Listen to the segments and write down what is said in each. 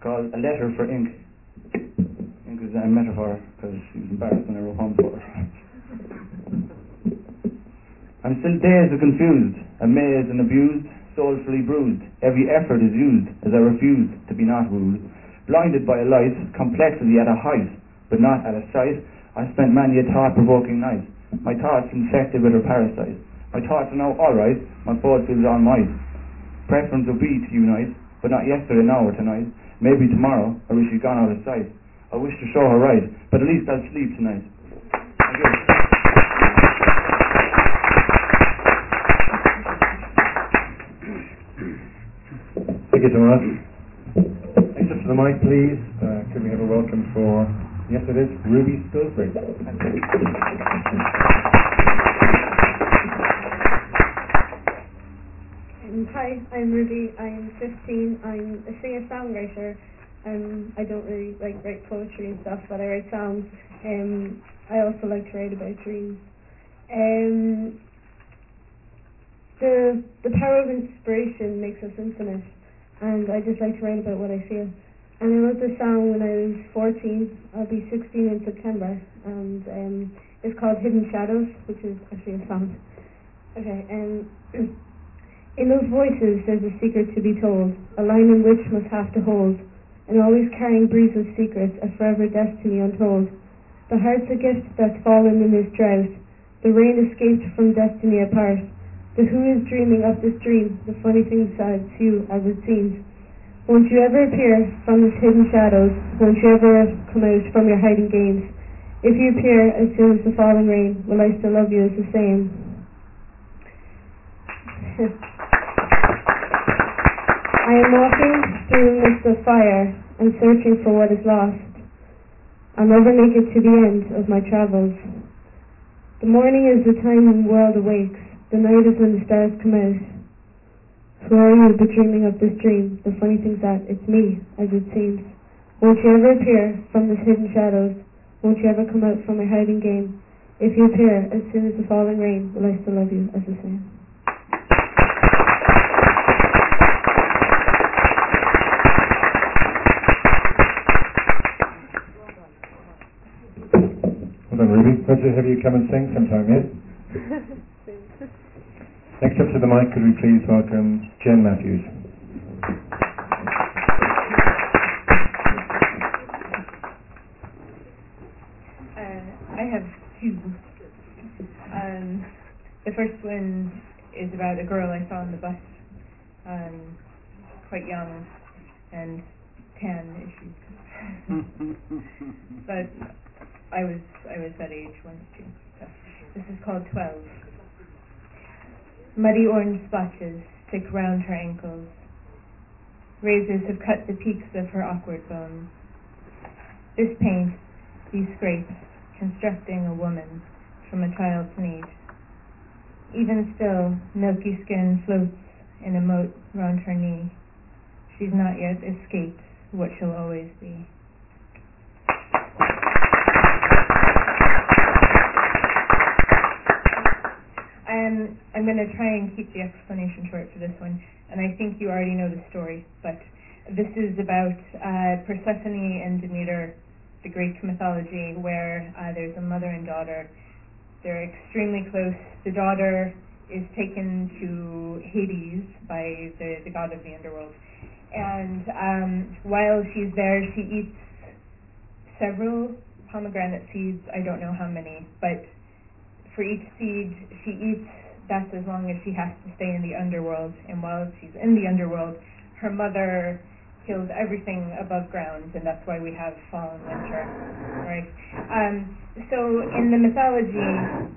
called A Letter for Ink. Ink is a metaphor because she was embarrassed when I wrote home for her. I'm still dazed and confused, amazed and abused, soulfully bruised. Every effort is used as I refuse to be not wooed. Blinded by a light, complexity at a height, but not at a sight. I spent many a thought-provoking night. My thoughts infected with her parasite. My thoughts are now alright, my fault feels all might. Preference would be to unite, but not yesterday, now or tonight. Maybe tomorrow, I wish she'd gone out of sight. I wish to show her right, but at least I'll sleep tonight. Thank you. Thank you so much. Next up to the mic, please. Could we have a welcome for, yes it is, Ruby Spilsbury. Hi, I'm Ruby. I'm 15. I'm a singer-songwriter. I don't really write poetry and stuff, but I write songs. I also like to write about dreams. The power of inspiration makes us infinite, and I just like to write about what I feel. And I wrote this song when I was 14. I'll be 16 in September, and it's called Hidden Shadows, which is actually a song. Okay, in those voices there's a secret to be told, a line in which must have to hold, and always carrying breeze of secrets, a forever destiny untold. The heart's a gift that's fallen in this drought, the rain escaped from destiny apart. The who is dreaming of this dream, the funny things that it's you as it seems. Won't you ever appear from this hidden shadows? Won't you ever come out from your hiding games? If you appear as soon as the falling rain, will I still love you as the same? I am walking through the midst of fire and searching for what is lost. I'll never make it to the end of my travels. The morning is the time when the world awakes. The night is when the stars come out. Who are you but dreaming of this dream? The funny thing's that it's me, as it seems. Won't you ever appear from this hidden shadows? Won't you ever come out from my hiding game? If you appear as soon as the falling rain, will I still love you as the same? Well done, Ruby. Let's have you come and sing sometime, yes? Next up to the mic, could we please welcome Jen Matthews. I have two. The first one is about a girl I saw on the bus, quite young and tan-ish. But I was that age once too. So this is called 12. Muddy orange splotches stick round her ankles. Razors have cut the peaks of her awkward bones. This paint, these scrapes, constructing a woman from a child's need. Even still, milky skin floats in a moat round her knee. She's not yet escaped what she'll always be. I'm going to try and keep the explanation short for this one, and I think you already know the story, but this is about Persephone and Demeter, the Greek mythology, where there's a mother and daughter. They're extremely close. The daughter is taken to Hades by the god of the underworld, and while she's there, she eats several pomegranate seeds. I don't know how many, but for each seed she eats, that's as long as she has to stay in the underworld. And while she's in the underworld, her mother kills everything above ground, and that's why we have fall and winter, right? So in the mythology,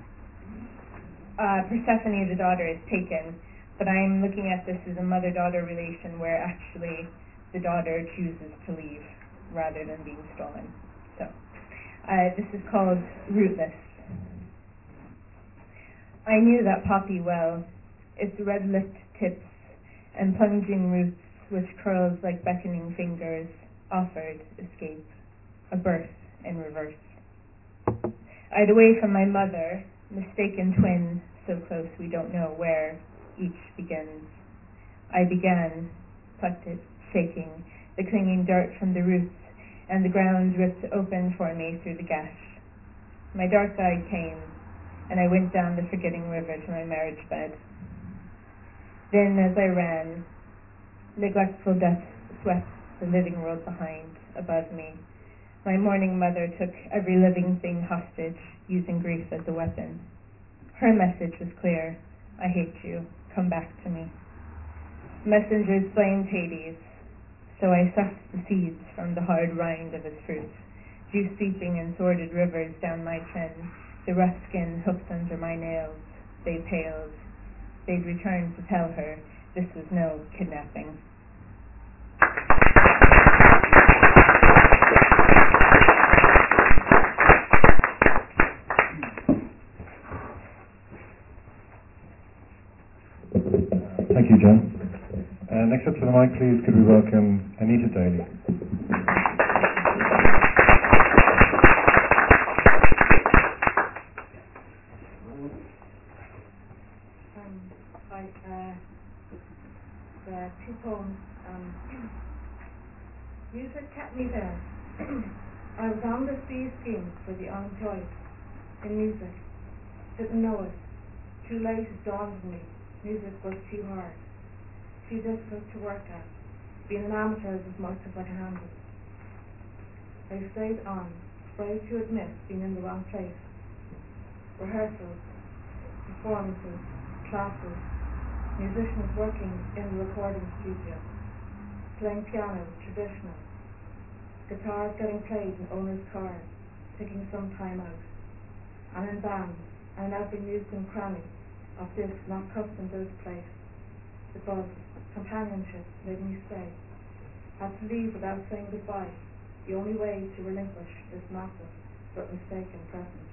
Persephone, the daughter, is taken, but I'm looking at this as a mother-daughter relation where actually the daughter chooses to leave rather than being stolen. So this is called Rootless. I knew that poppy well, its red-lipped tips and plunging roots which curls like beckoning fingers offered escape, a birth in reverse. I'd away from my mother, mistaken twin, so close we don't know where each begins. I began, plucked it, shaking, the clinging dirt from the roots, and the ground ripped open for me through the gash. My dark guide came, and I went down the forgetting river to my marriage bed. Then, as I ran, neglectful death swept the living world behind, above me. My mourning mother took every living thing hostage, using grief as a weapon. Her message was clear: I hate you, come back to me. Messengers blamed Hades, so I sucked the seeds from the hard rind of his fruit, juice seeping in sordid rivers down my chin, the rough skin hooked under my nails. They paled. They'd return to tell her this was no kidnapping. Thank you, John. Next up to the mic, please, could we welcome Anita Daly. The two poems. Music kept me there. I was on the sea scheme for the unemployed in music. Didn't know it. Too late it dawned on me. Music was too hard, too difficult to work at. Being an amateur is as much as I can handle. I stayed on, afraid to admit being in the wrong place. Rehearsals, performances, classes, musicians working in the recording studio, playing piano, traditional, guitars getting played in owners' cars, taking some time out, and in bands, and every nook and cranny of this not custom-built place. The buzz, companionship made me stay. Had to leave without saying goodbye, the only way to relinquish this massive but mistaken presence.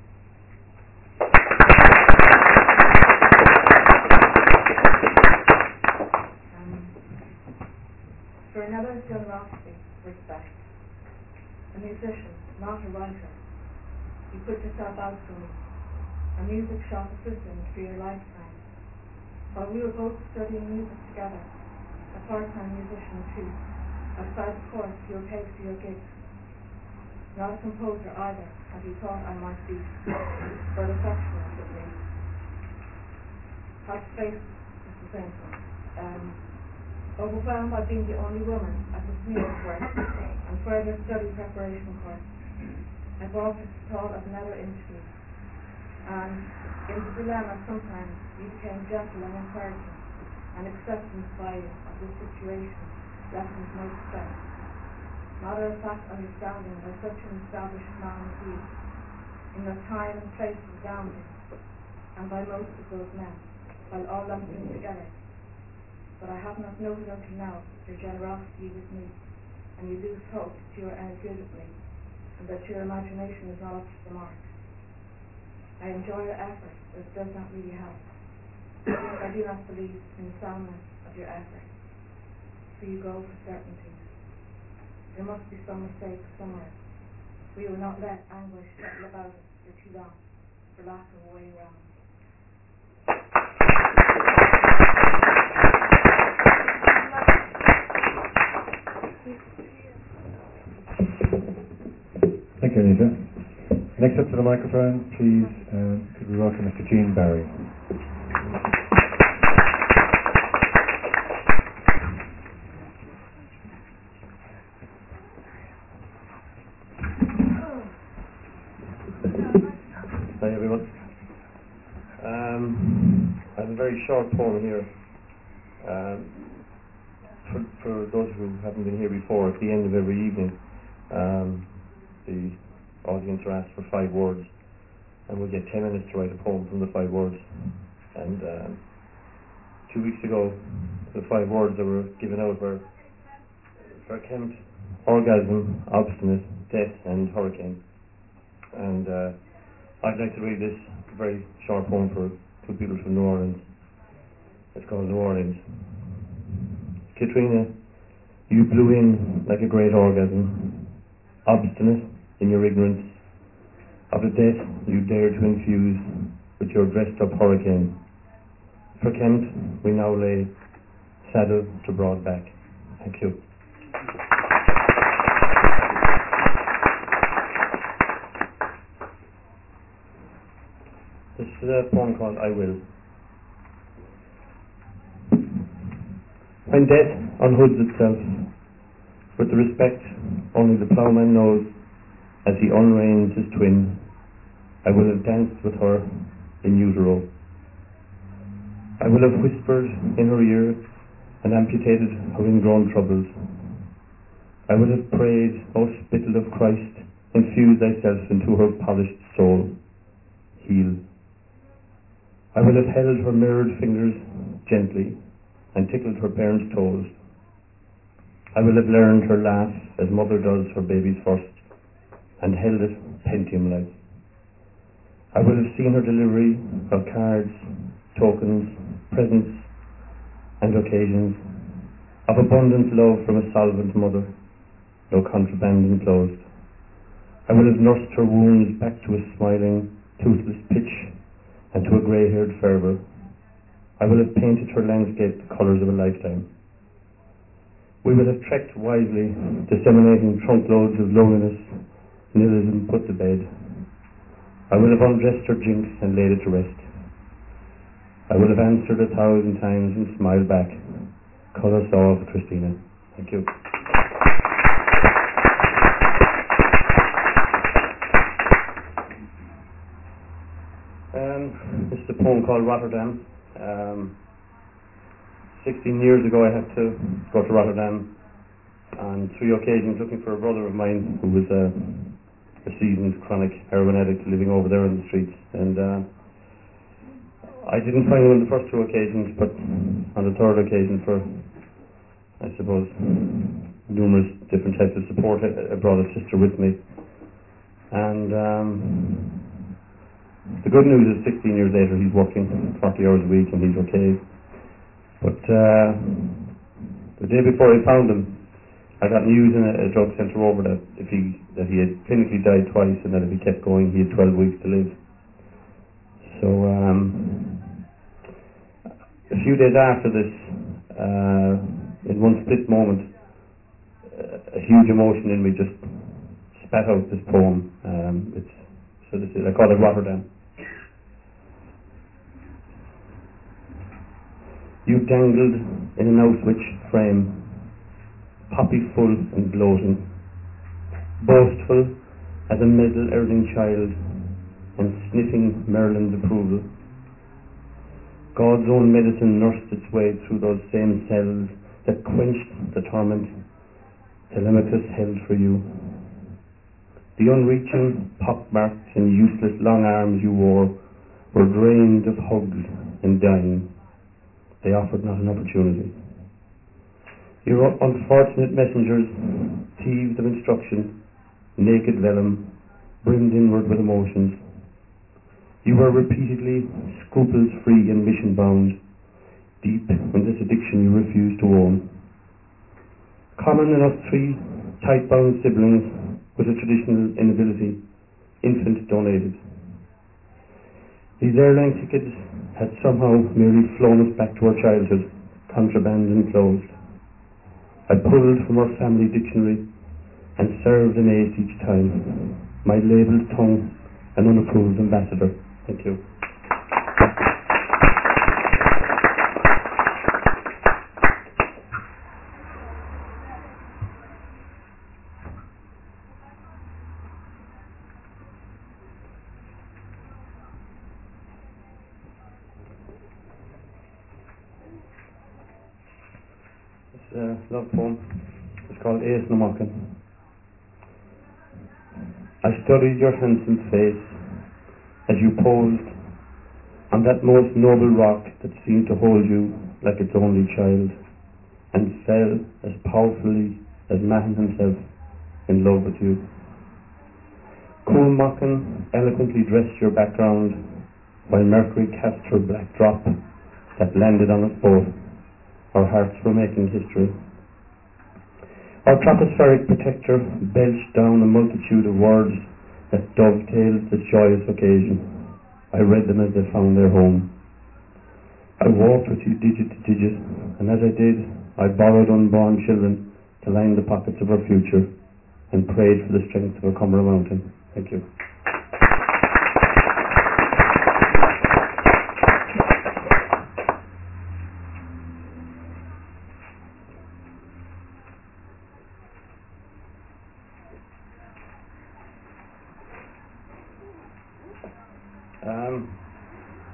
For another generosity, respect. A musician, not a writer. You put yourself out for me. A music shop assistant for your lifetime. While we were both studying music together, a part-time musician too. Outside the course, you were paid for your gigs. Not a composer either, as you thought I might be, but affectionate at least. Let's face it's the same thing. Overwhelmed by being the only woman at this music work and further study preparation course, I brought the thought of another interview. And in the dilemma sometimes you became gentle and encouraging, and acceptance by you of this situation lessened my distress. Matter-of-fact understanding by such an established man as you, in that time and place was bounded, and by most of those men, while all lumped in together. But I have not noted until now your generosity with me, and you lose hope that you are any good at me, and that your imagination is not up to the mark. I enjoy your effort, but it does not really help. I do not believe in the soundness of your effort. So you go for certainty. There must be some mistake somewhere. We will not let anguish settle about us for too long, for lack of a way around. Thank you, Anita. Next up to the microphone, please, could we welcome Mr. Gene Barry. Hi everyone. I have a very short poem here. For those who haven't been here before, at the end of every evening, the audience are asked for 5 words, and we'll get 10 minutes to write a poem from the 5 words. And 2 weeks ago, the 5 words that were given out were verklempt, orgasm, obstinate, death, and hurricane. And I'd like to read this very short poem for 2 people from New Orleans. It's called New Orleans. Katrina, you blew in like a great orgasm, obstinate in your ignorance of the death you dared to infuse with your dressed-up hurricane. Verklempt, we now lay saddle to broad back. Thank you. is a poem called I Will. When death unhoods itself, with the respect only the ploughman knows, as he unreins his twin, I will have danced with her in utero. I will have whispered in her ear and amputated her ingrown troubles. I will have prayed, O spittle of Christ, infuse thyself into her polished soul. Heal. I will have held her mirrored fingers gently and tickled her parents' toes. I will have learned her laugh as mother does her baby's first, and held it Pentium-like. I will have seen her delivery of cards, tokens, presents, and occasions, of abundant love from a solvent mother, no contraband enclosed. I will have nursed her wounds back to a smiling, toothless pitch, and to a grey-haired fervour. I will have painted her landscape the colours of a lifetime. We will have trekked wisely, disseminating trunkloads of loneliness, nihilism put to bed. I will have undressed her jinx and laid it to rest. I will have answered 1,000 times and smiled back. Cut us off, Christina. Thank you. This is a poem called Rotterdam. 16 years ago I had to go to Rotterdam on 3 occasions looking for a brother of mine who was a seasoned chronic heroin addict living over there in the streets. And I didn't find him on the first 2 occasions, but on the 3rd occasion, for I suppose numerous different types of support, I brought a sister with me. And the good news is 16 years later he's working 40 hours a week and he's okay. But the day before I found him, I got news in a drug centre over that he had clinically died twice, and that if he kept going he had 12 weeks to live. So a few days after this, in one split moment, a huge emotion in me just spat out this poem. I call it Rotterdam. You dangled in an Auschwitz frame, poppy full and gloating, boastful as a medal-earning child, and sniffing Merlin's approval. God's own medicine nursed its way through those same cells that quenched the torment Telemachus held for you. The unreaching, pock-marked and useless long arms you wore were drained of hugs and dying. They offered not an opportunity. Your unfortunate messengers, thieves of instruction, naked vellum, brimmed inward with emotions. You were repeatedly scruples-free and mission-bound, deep in this addiction you refused to own. Common in us 3 tight-bound siblings with a traditional inability, infant donated. These airline tickets had somehow merely flown us back to our childhood, contraband enclosed. I pulled from our family dictionary and served an ace each time, my labelled tongue an unapproved ambassador. Thank you. Love poem. It's called Ace Namochan. I studied your handsome face as you posed on that most noble rock that seemed to hold you like its only child, and fell as powerfully as Mahan himself in love with you. Cool Mochan eloquently dressed your background, while Mercury cast her black drop that landed on us both. Our hearts were making history. Our tropospheric protector belched down a multitude of words that dovetailed this joyous occasion. I read them as they found their home. I walked with you digit to digit, and as I did, I borrowed unborn children to line the pockets of our future, and prayed for the strength of a Cumberland mountain. Thank you.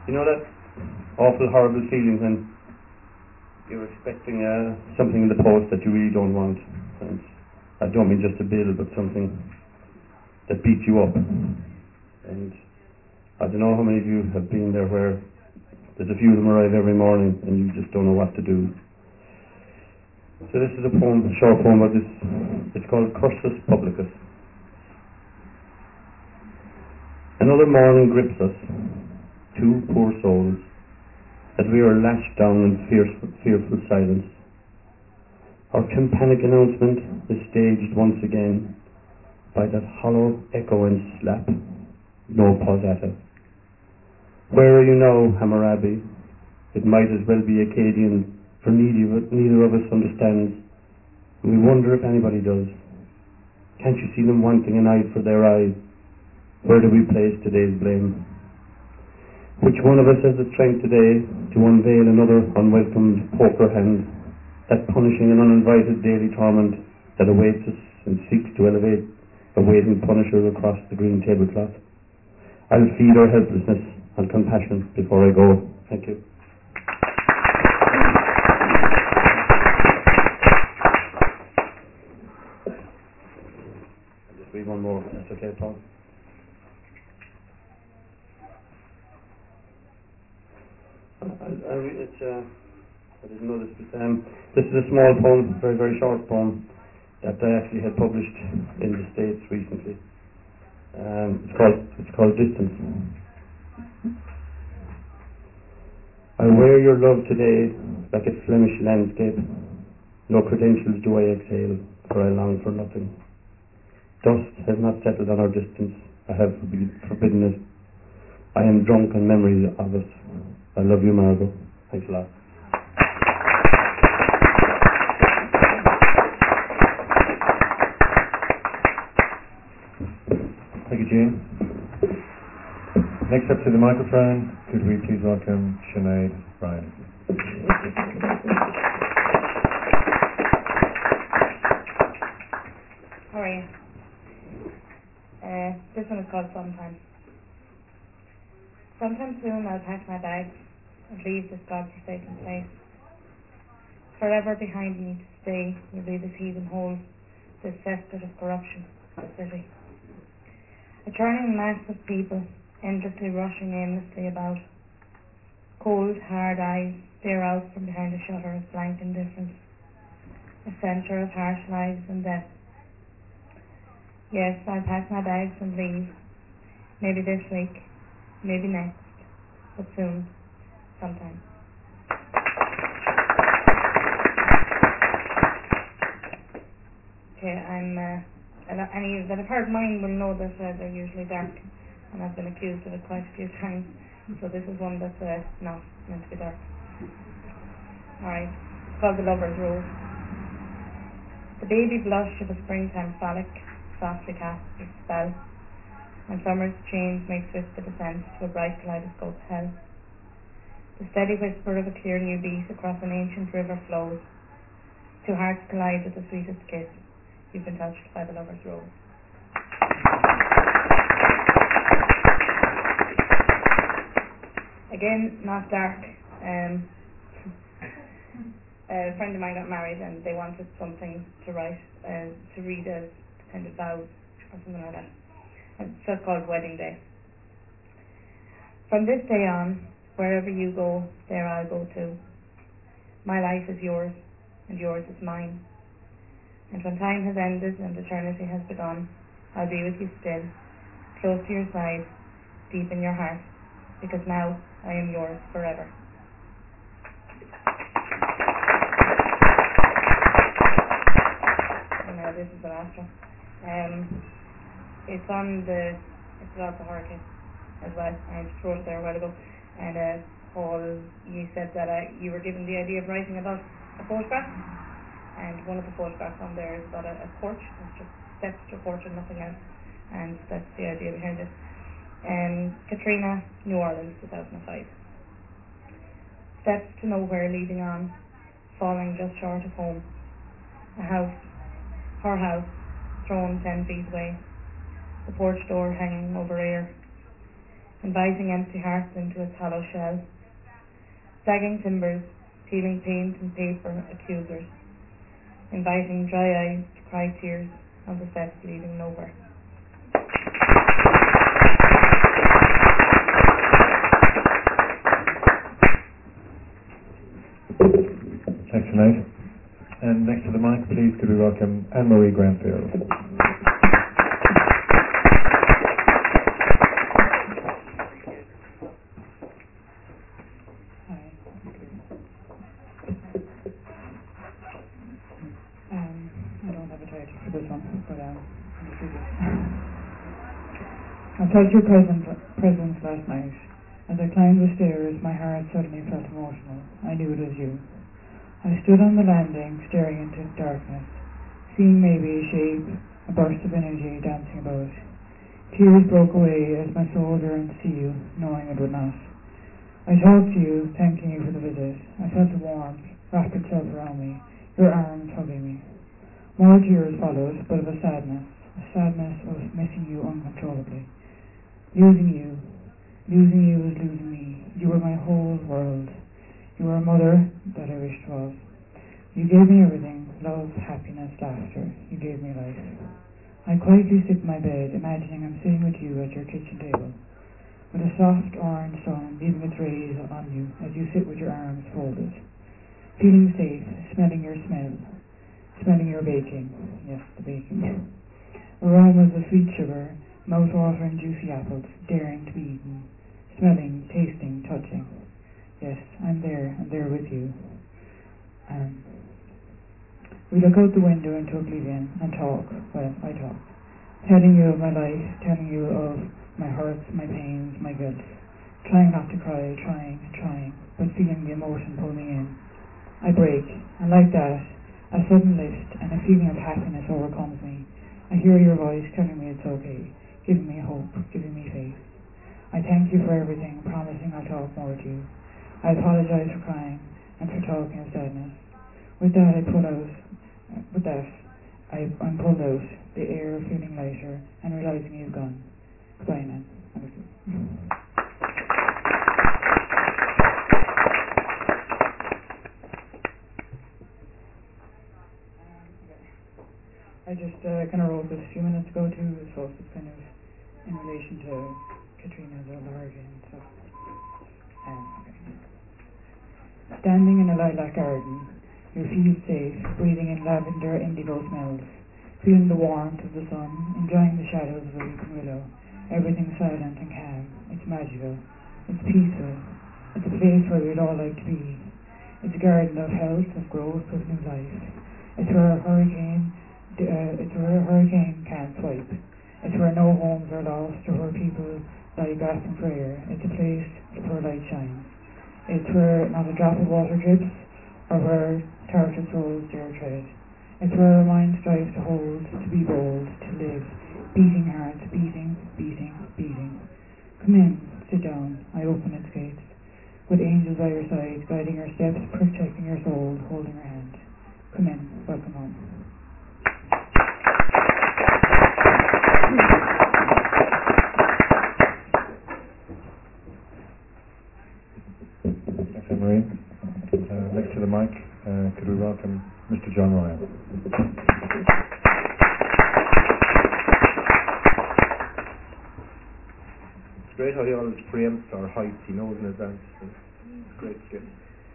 You know that awful, horrible feeling when you're expecting something in the post that you really don't want, and I don't mean just a bill, but something that beats you up. And I don't know how many of you have been there where there's a few of them arrive every morning and you just don't know what to do. So this is a poem, a short poem about this. It's called Cursus Publicus. Another morning grips us, two poor souls, as we are lashed down in fearful silence. Our tympanic announcement is staged once again by that hollow echo and slap, no pausata. Where are you now, Hammurabi? It might as well be Akkadian, for neither of us understands, and we wonder if anybody does. Can't you see them wanting an eye for their eye? Where do we place today's blame? Which one of us has the strength today to unveil another unwelcomed poker hand, that punishing and uninvited daily torment that awaits us and seeks to elevate a waiting punisher across the green tablecloth? I'll feed our helplessness and compassion before I go. Thank you. I'll just read one more, if that's okay, Paul. I didn't know this, but this is a small poem, very, very short poem, that I actually had published in the States recently. It's called Distance. I wear your love today like a Flemish landscape. No credentials do I exhale, for I long for nothing. Dust has not settled on our distance. I have forbidden it. I am drunk on memories of us. I love you, Margot. Thanks a lot. Thank you, Gene. Next up to the microphone, could we please welcome Sinead Ryan. How are you? This one is called Sometime. Sometime soon I'll pack my bags and leave this godforsaken place. Forever behind me to stay will be this heathen hole, this cesspit of corruption, the city. A churning mass of people, endlessly rushing aimlessly about. Cold, hard eyes stare out from behind a shutter of blank indifference. A centre of harsh lives and death. Yes, I'll pack my bags and leave. Maybe this week, maybe next, but soon, sometime. Okay, any that have heard mine will know that they're usually dark, and I've been accused of it quite a few times, so this is one that's not meant to be dark. Alright, it's called The Lover's Rose. The baby blush of a springtime frolic softly casts its spell, and summer's change makes swift the descent to a bright kaleidoscope hell. The steady whisper of a clear new beat across an ancient river flows. Two hearts collide with the sweetest kiss. You've been touched by the lover's rose. Again, not dark. A friend of mine got married and they wanted something to write, to read as kind of vows or something like that. And so it's called Wedding Day. From this day on, wherever you go, there I'll go too. My life is yours, and yours is mine. And when time has ended and eternity has begun, I'll be with you still, close to your side, deep in your heart, because now I am yours forever. And now this is the last one. It's about the hurricane as well. I just wrote it there a while ago. And Paul, you said that you were given the idea of writing about a photograph, and one of the photographs on there is about a porch. It's just steps to a porch and nothing else, and that's the idea behind it. Katrina, New Orleans, 2005. Steps to nowhere leading on, falling just short of home. A house, her house, thrown 10 feet away. The porch door hanging over air. inviting empty hearts into its hollow shell, sagging timbers, peeling paint and paper accusers, inviting dry eyes to cry tears on the steps leading nowhere. Thanks tonight. And next to the mic, please, could we welcome Anne-Marie Granfield. I don't have a title for this one, but I felt your presence last night. As I climbed the stairs, my heart suddenly felt emotional. I knew it was you. I stood on the landing, staring into darkness, seeing maybe a shape, a burst of energy dancing about. Tears broke away as my soul yearned to see you, knowing it would not. I talked to you, thanking you for the visit. I felt the warmth wrap itself around me, your arms hugging me. More tears followed, but of a sadness of missing you uncontrollably. Losing you was losing me. You were my whole world. You were a mother that I wished was. You gave me everything, love, happiness, laughter. You gave me life. I quietly sit in my bed, imagining I'm sitting with you at your kitchen table, with a soft orange sun leaving its rays on you as you sit with your arms folded, feeling safe, smelling your smell, smelling your baking. Yes, the baking. Aromas of sweet sugar, mouth-watering juicy apples, daring to be eaten, smelling, tasting, touching. Yes, I'm there with you. We look out the window into oblivion and talk. Well, I talk. Telling you of my life, telling you of my hurts, my pains, my guilt. Trying not to cry, trying, but feeling the emotion pull me in. I break, and like that, a sudden lift and a feeling of happiness overcomes me. I hear your voice telling me it's okay, giving me hope, giving me faith. I thank you for everything, promising I'll talk more to you. I apologize for crying and for talking of sadness. With that, I'm pulled out, the air feeling lighter and realizing you've gone. Goodbye, man. I just kind of wrote this a few minutes ago too, so it's kind of in relation to Katrina, the hurricane and stuff. Okay. Standing in a lilac garden, your feet safe, breathing in lavender indigo smells, feeling the warmth of the sun, enjoying the shadows of a weeping willow. Everything silent and calm. It's magical. It's peaceful. It's a place where we'd all like to be. It's a garden of health, of growth, of new life. It's where a hurricane can't swipe. It's where no homes are lost or where people lie gasping for air. It's a place where light shines. It's where not a drop of water drips or where tortured souls dare tread. It's where our minds strive to hold, to be bold, to live. Beating hearts, beating. Come in, sit down. I open its gates. With angels by your side, guiding your steps, protecting your soul, holding your hand. Come in, welcome home. Thanks, Anne-Marie. Next to the mic, could we welcome Mr. John Ryan. It's great how he always preempts our heights. He knows in advance. It's a great skill.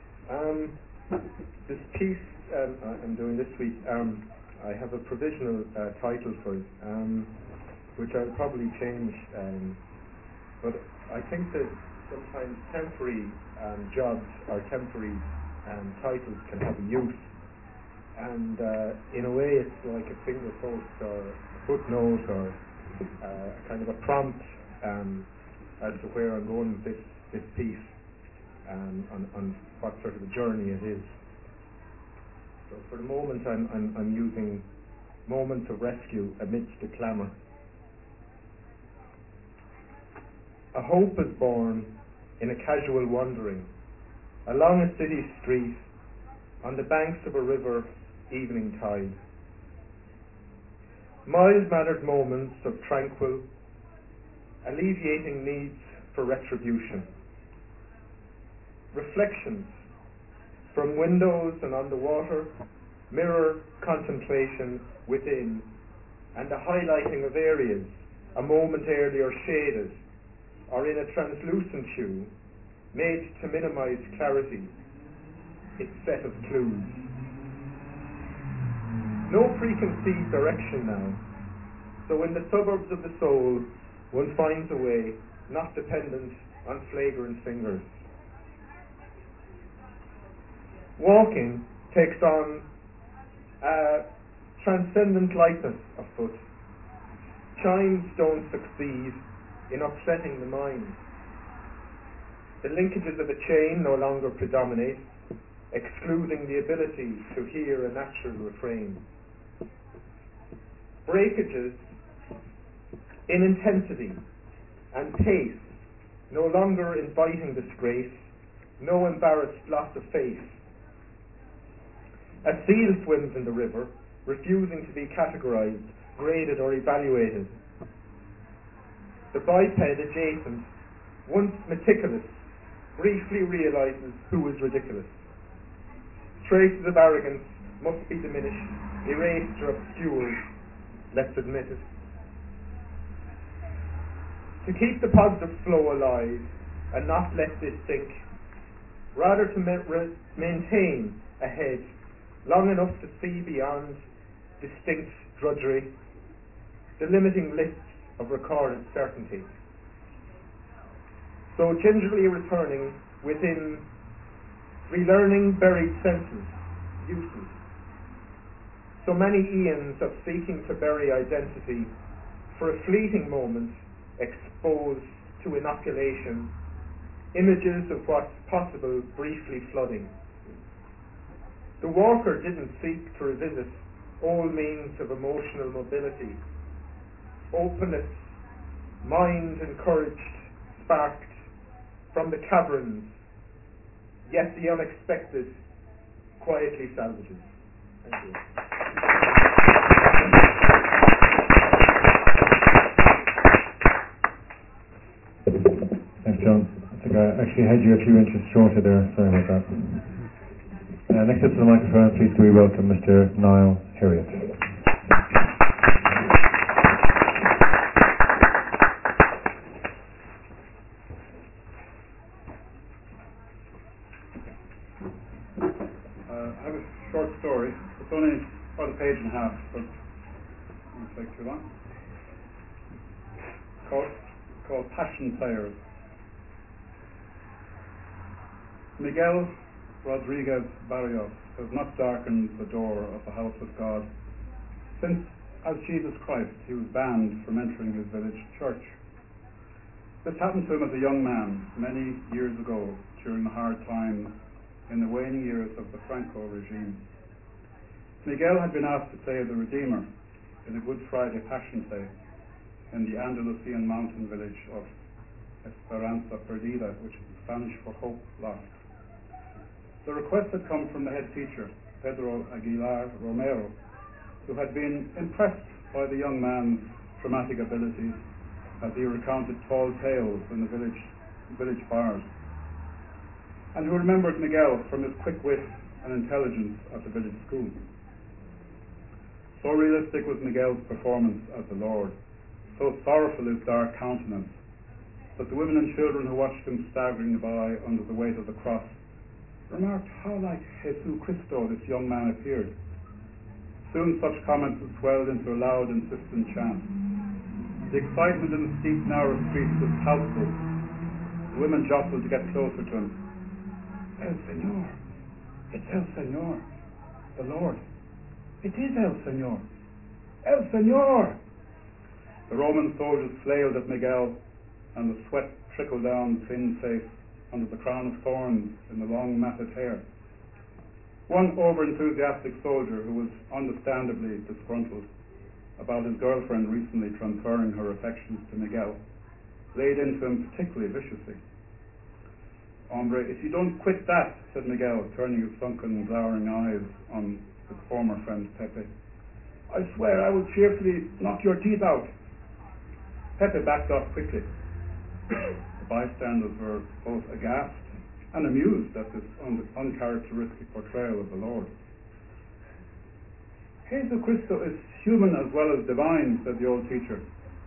This piece I'm doing this week, I have a provisional title for it, which I'll probably change. But I think that sometimes temporary jobs or temporary titles can have a use. And in a way it's like a finger post or a footnote or kind of a prompt as to where I'm going with this piece, on what sort of a journey it is. So for the moment I'm using moments of rescue amidst the clamour. A hope is born in a casual wandering along a city street on the banks of a river, evening tide. Mild-mannered moments of tranquil, alleviating needs for retribution. Reflections from windows and on the water mirror contemplation within, and the highlighting of areas a moment earlier shaded or in a translucent hue, made to minimize clarity, its set of clues. No preconceived direction now, so in the suburbs of the soul one finds a way, not dependent on flagrant fingers. Walking takes on a transcendent lightness of foot. Chimes don't succeed in upsetting the mind. The linkages of a chain no longer predominate, excluding the ability to hear a natural refrain. Breakages in intensity and pace, no longer inviting disgrace, no embarrassed loss of face. A seal swims in the river, refusing to be categorized, graded or evaluated. The biped adjacent, once meticulous, briefly realizes who is ridiculous. Traces of arrogance must be diminished, erased or obscured, let's admit it. To keep the positive flow alive and not let this sink, rather to maintain a head long enough to see beyond distinct drudgery, the limiting lists of recorded certainty. So gingerly returning within, relearning buried senses, uses. So many eons of seeking to bury identity, for a fleeting moment exposed to inoculation, images of what's possible briefly flooding. The walker didn't seek to revisit all means of emotional mobility. Openness, mind encouraged, sparked from the caverns, yet the unexpected quietly salvages. Thank you. Thanks, John. I think I actually had you a few inches shorter there. Sorry about that. Next up to the microphone, please do we welcome Mr. Niall Harriott. I have a short story. It's only about a page and a half, but it won't take too long. It's called Passion Players. Miguel Rodriguez Barrios has not darkened the door of the house of God since, as Jesus Christ, he was banned from entering his village church. This happened to him as a young man many years ago during the hard times in the waning years of the Franco regime. Miguel had been asked to play the Redeemer in a Good Friday Passion Play in the Andalusian mountain village of Esperanza Perdida, which is Spanish for hope lost. The request had come from the head teacher, Pedro Aguilar Romero, who had been impressed by the young man's dramatic abilities as he recounted tall tales in the village bars, and who remembered Miguel from his quick wit and intelligence at the village school. So realistic was Miguel's performance as the Lord, so sorrowful his dark countenance, that the women and children who watched him staggering by under the weight of the cross remarked how like Jesus Christo this young man appeared. Soon such comments had swelled into a loud, insistent chant. The excitement in the steep, narrow streets was palpable. The women jostled to get closer to him. El Señor! It's El Señor! The Lord! It is El Señor! El Señor! The Roman soldiers flailed at Miguel, and the sweat trickled down the thin face under the crown of thorns in the long matted hair. One over-enthusiastic soldier, who was understandably disgruntled about his girlfriend recently transferring her affections to Miguel, laid into him particularly viciously. Hombre, if you don't quit that, said Miguel, turning his sunken, glowering eyes on his former friend Pepe, I swear I will cheerfully knock your teeth out. Pepe backed off quickly. bystanders were both aghast and amused at this uncharacteristic portrayal of the Lord. Jesus Cristo is human as well as divine, said the old teacher.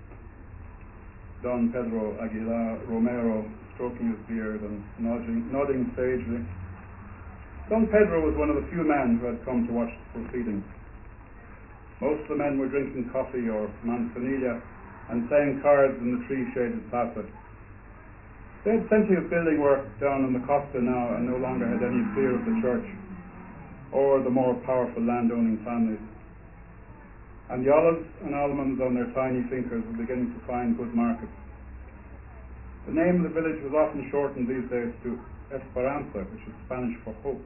Don Pedro Aguilar Romero, stroking his beard and nodding sagely. Don Pedro was one of the few men who had come to watch the proceedings. Most of the men were drinking coffee or manzanilla and playing cards in the tree-shaded plaza. They had plenty of building work down in the Costa now and no longer had any fear of the church or the more powerful landowning families. And the olives and almonds on their tiny fincers were beginning to find good markets. The name of the village was often shortened these days to Esperanza, which is Spanish for hope.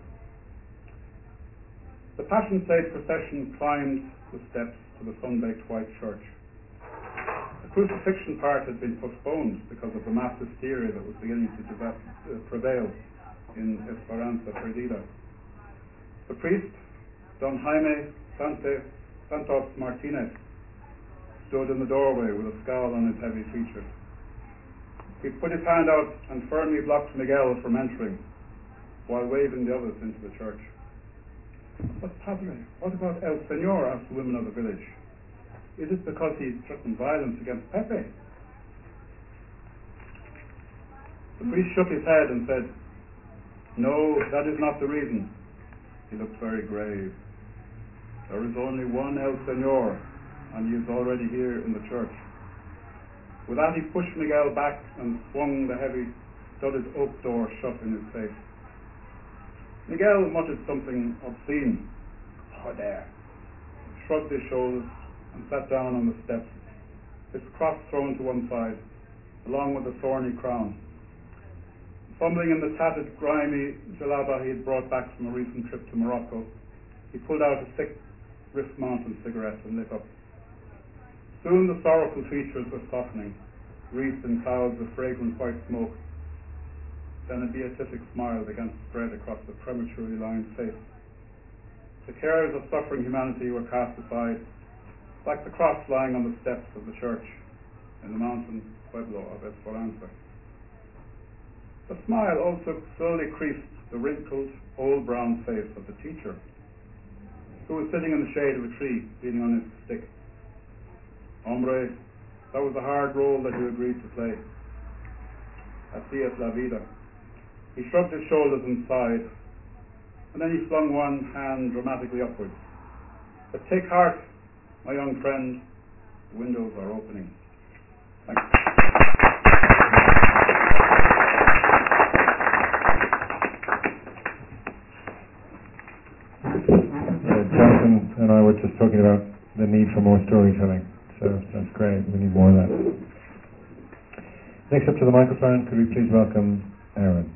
The Passion Plate procession climbed the steps to the sun-baked white church. The crucifixion part had been postponed because of the mass hysteria that was beginning to prevail in Esperanza Perdida. The priest, Don Jaime Santos Martinez, stood in the doorway with a scowl on his heavy features. He put his hand out and firmly blocked Miguel from entering, while waving the others into the church. But Padre, what about El Señor? Asked the women of the village. Is it because he threatened violence against Pepe? The priest shook his head and said, "No, that is not the reason." He looked very grave. "There is only one El Señor, and he is already here in the church." With that he pushed Miguel back and swung the heavy studded oak door shut in his face. Miguel muttered something obscene. "Oh, there," shrugged his shoulders and sat down on the steps, his cross thrown to one side, along with a thorny crown. Fumbling in the tattered, grimy jalaba he had brought back from a recent trip to Morocco, he pulled out a thick Riff Mountain cigarette and lit up. Soon the sorrowful features were softening, wreathed in clouds of fragrant white smoke. Then a beatific smile began to spread across the prematurely lined face. The cares of suffering humanity were cast aside, like the cross lying on the steps of the church in the mountain pueblo of Esperanza. The smile also slowly creased the wrinkled, old brown face of the teacher, who was sitting in the shade of a tree, leaning on his stick. "Hombre, that was a hard role that you agreed to play. Así es la vida." He shrugged his shoulders and sighed, and then he flung one hand dramatically upwards. "But take heart, my young friend, the windows are opening." Thank you. Jonathan and I were just talking about the need for more storytelling, so that's great. We need more of that. Next up to the microphone, could we please welcome Aaron?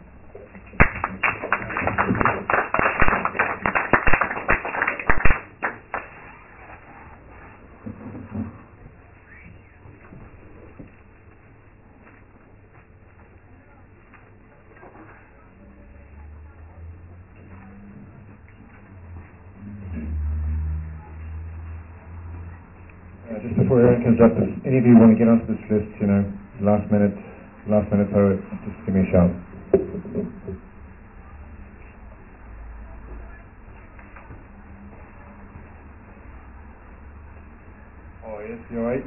Just before Aaron comes up, if any of you want to get onto this list, last minute poet, just give me a shout. Oh yes, you alright?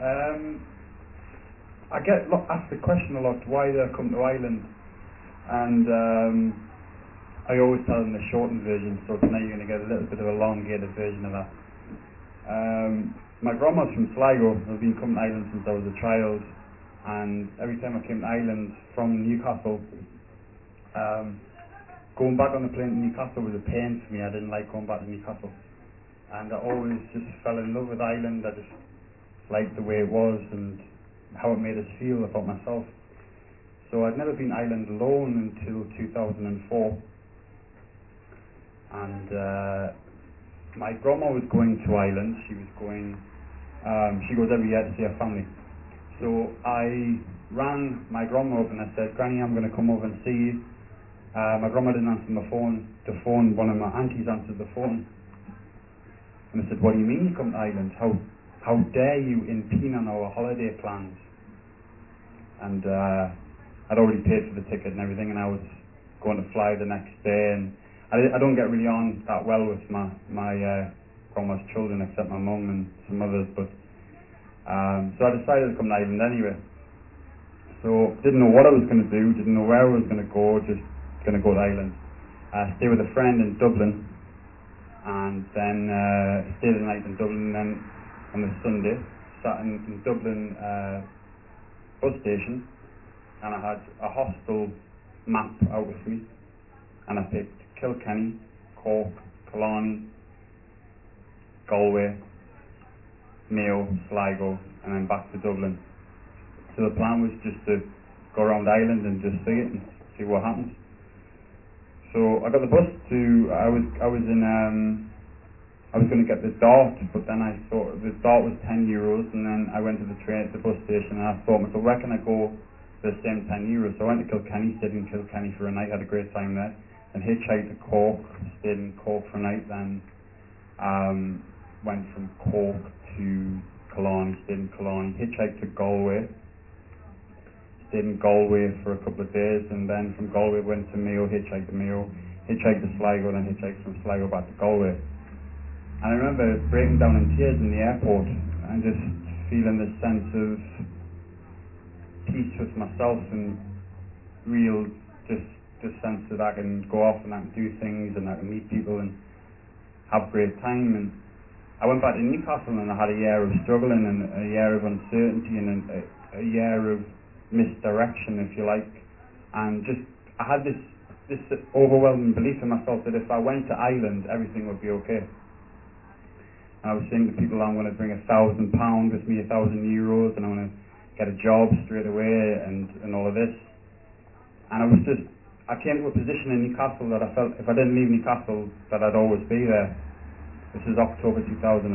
I get asked the question a lot, why did I come to Ireland? And I always tell them the shortened version, so tonight you're going to get a little bit of a elongated version of that. My grandma's from Sligo. I've been coming to Ireland since I was a child, and every time I came to Ireland from Newcastle, going back on the plane to Newcastle was a pain for me. I didn't like going back to Newcastle, and I always just fell in love with Ireland. I just liked the way it was and how it made us feel about myself. So I'd never been Ireland alone until 2004, and my grandma was going to Ireland. She was going. She goes every year to see her family. So I rang my grandma up and I said, "Granny, I'm going to come over and see you." My grandma didn't answer the phone. One of my aunties answered the phone. And I said, "What do you mean you come to Ireland? How dare you impede on our holiday plans?" And I'd already paid for the ticket and everything, and I was going to fly the next day. And I don't get really on that well with my grandma's children, except my mum and some others. But so I decided to come to Ireland anyway. So didn't know what I was going to do, didn't know where I was going to go, just going to go to Ireland. Stay with a friend in Dublin, and then stayed the night in Dublin. And then on the Sunday, sat in Dublin bus station, and I had a hostel map out with me, and I picked Kilkenny, Cork, Killarney, Galway, Mayo, Sligo, and then back to Dublin. So the plan was just to go around Ireland and just see it and see what happens. So I got the bus to, I was going to get the Dart, but then I thought the Dart was €10, and then I went to the bus station, and I thought, so where can I go for the same €10? So I went to Kilkenny, stayed in Kilkenny for a night, had a great time there, and hitchhiked to Cork, stayed in Cork for a night, then went from Cork to Killarney, stayed in Killarney, hitchhiked to Galway, stayed in Galway for a couple of days, and then from Galway went to Mayo, hitchhiked to Sligo, then hitchhiked from Sligo back to Galway. And I remember breaking down in tears in the airport and just feeling this sense of peace with myself and real just sense that I can go off and I can do things and I can meet people and have a great time. And I went back to Newcastle and I had a year of struggling and a year of uncertainty and a year of misdirection, if you like, and just I had this overwhelming belief in myself that if I went to Ireland everything would be okay. And I was saying to people, I'm going to bring £1,000 with me, €1,000, and I'm going to get a job straight away and all of this. And I came to a position in Newcastle that I felt if I didn't leave Newcastle that I'd always be there. This is October 2005.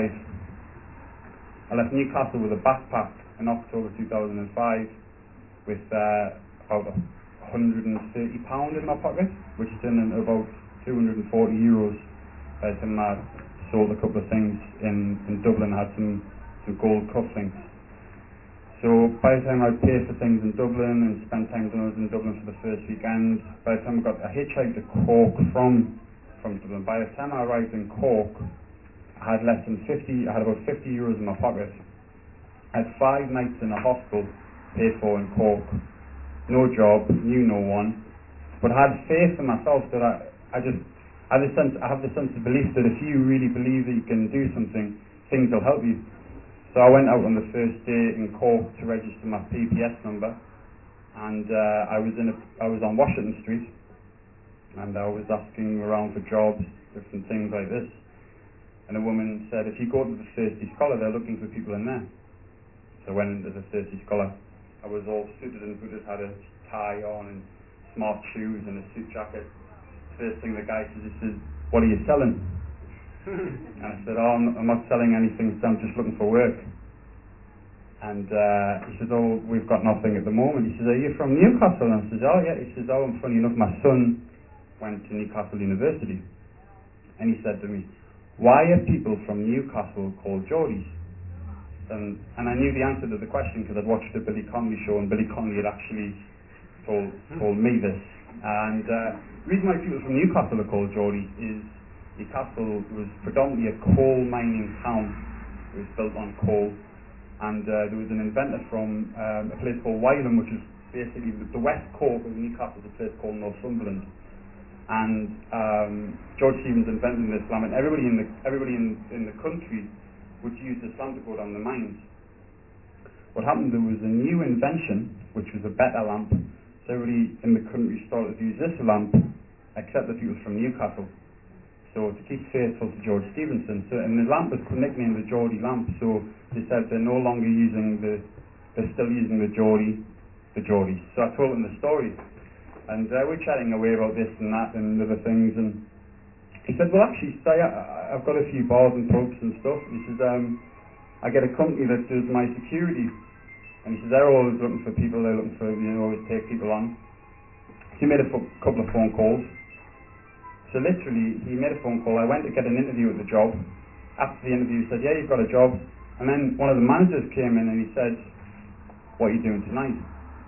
I left Newcastle with a backpack in October 2005 with about £130 in my pocket, which turned into about €240 by the time I sold a couple of things in Dublin. I had some gold cufflinks. So by the time I'd paid for things in Dublin and spent time when I was in Dublin for the first weekend, by the time I got a hitchhike to Cork from Dublin, by the time I arrived in Cork, I had about €50 in my pocket. I had 5 nights in a hostel paid for in Cork, no job, knew no one, but I had faith in myself that I have the sense of belief that if you really believe that you can do something, things will help you. So I went out on the first day in Cork to register my PPS number, and I was on Washington Street, and I was asking around for jobs, different things like this, and a woman said, if you go to the Thirsty Scholar, they're looking for people in there. So I went into the Thirsty Scholar. I was all suited and booted, had a tie on and smart shoes and a suit jacket. First thing the guy says, he says, what are you selling? And I said, I'm not selling anything, so I'm just looking for work. And he says, oh, we've got nothing at the moment. He says, are you from Newcastle? And I says, oh yeah. He says, oh, and funny enough, my son went to Newcastle University. And he said to me, why are people from Newcastle called Geordies? And I knew the answer to the question because I'd watched the Billy Connolly show, and Billy Connolly had actually told me this. And the reason why people from Newcastle are called Geordies is Newcastle was predominantly a coal mining town. It was built on coal, and there was an inventor from a place called Wylam, which is basically the west Cork of Newcastle, a place called Northumberland. And George Stevens invented this lamp, and everybody in the country would use this lamp to go down the mines. What happened, there was a new invention, which was a better lamp, so everybody in the country started to use this lamp, except the people from Newcastle. So to keep faithful to George Stevenson, and the lamp was nicknamed the Geordie lamp, so they said they're no longer they're still using the Geordies. So I told them the story, and we're chatting away about this and that and other things, and he said, well actually, I've got a few bars and pubs and stuff. He says, I get a company that does my security, and he says, they're always looking for people, they're looking for, always take people on. So he made a couple of phone calls. So literally, he made a phone call. I went to get an interview at the job. After the interview, he said, yeah, you've got a job. And then one of the managers came in and he said, what are you doing tonight? He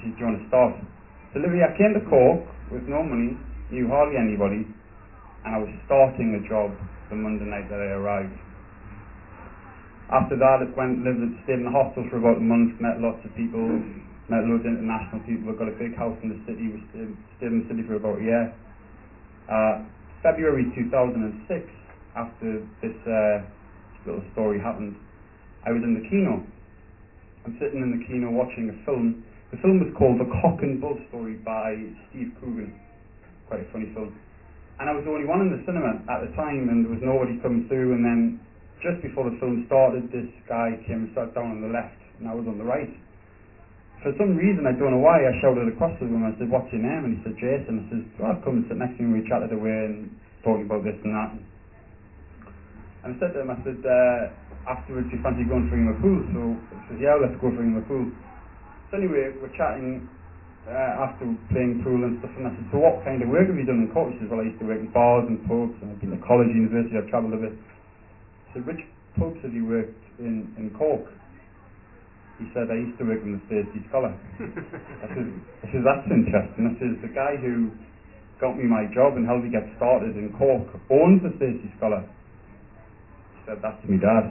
says, do you want to start? So literally I came to Cork with no money, knew hardly anybody, and I was starting a job the Monday night that I arrived. After that, I stayed in the hostel for about a month, met lots of people, met loads of international people. I got a big house in the city, stayed in the city for about a year. February 2006, after this little story happened, I was in the Kino. I'm sitting in the Kino watching a film. The film was called The Cock and Bull Story by Steve Coogan. Quite a funny film. And I was the only one in the cinema at the time, and there was nobody coming through. And then just before the film started, this guy came and sat down on the left, and I was on the right. For some reason, I don't know why, I shouted across to him. I said, "What's your name?" And he said, "Jason." I said, "Well, come and sit next to me." We chatted away and talking about this and that. And I said to him, I said, "Afterwards, you fancy going for a pool?" So he says, "Yeah, let's go for a pool." So anyway, we're chatting after playing pool and stuff, and I said, "So what kind of work have you done in Cork?" He says, "Well, I used to work in bars and pubs, and I've been to college, university, I've travelled a bit." I said, "Which pubs have you worked in Cork?" He said, "I used to work in the Thirsty Scholar." I said, "That's interesting." I said, "The guy who got me my job and helped me get started in Cork owns the Thirsty Scholar." He said, "That's me dad."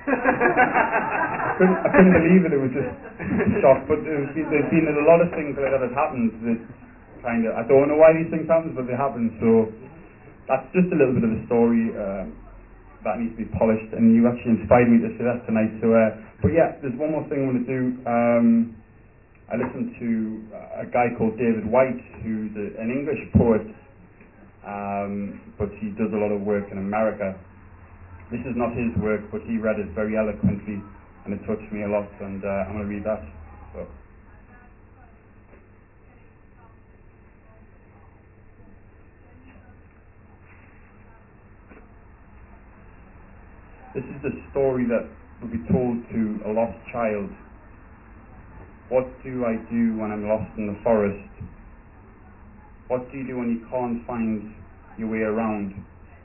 I couldn't believe it. It was just shock. But there's been a lot of things like that have happened that kind of, I don't know why these things happen, but they happen. So that's just a little bit of a story that needs to be polished, and you actually inspired me to say that tonight. So, but yeah, there's one more thing I want to do. I listened to a guy called David White, who's an English poet, but he does a lot of work in America. This is not his work, but he read it very eloquently, and it touched me a lot, and I'm going to read that. So. This is the story that will be told to a lost child. What do I do when I'm lost in the forest? What do you do when you can't find your way around?